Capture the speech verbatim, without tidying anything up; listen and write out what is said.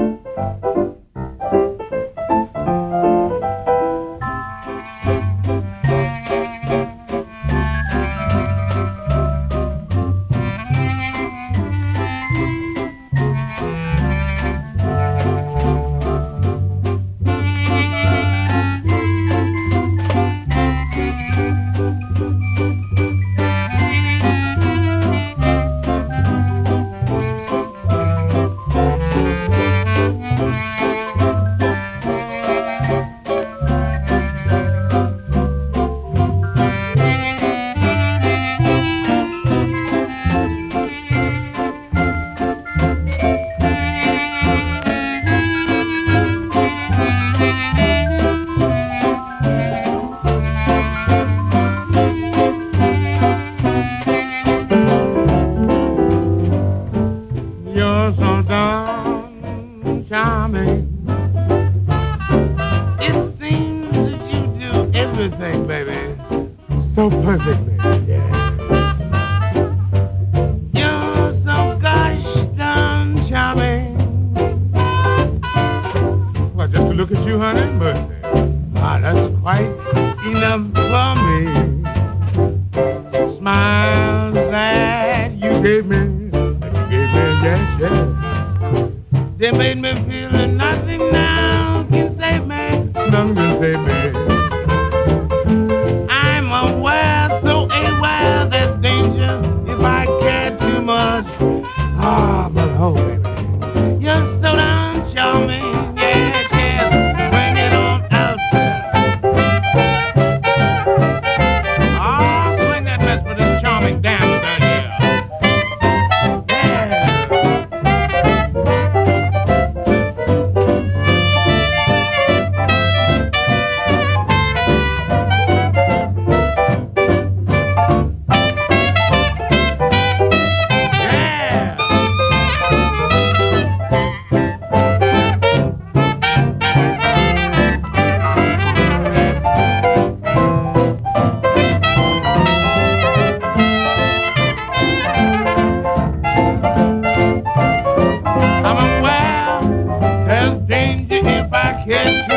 You're so darn charming. It seems that you do everything, baby, so perfectly. Yeah. You're so gosh darn charming. Well, just to look at you, honey, mercy. Ah, that's quite enough for me. Smiles that you gave me. Yes, yes. They made me feel that nothing now can save me. Nothing can save me. I'm aware, so aware there's danger if I care too much. Ah, but oh, baby, you're so damn charming. Yes, yes, bring it on out there. Ah, swing that mess with this charming dance right here. I'm aware there's danger if I catch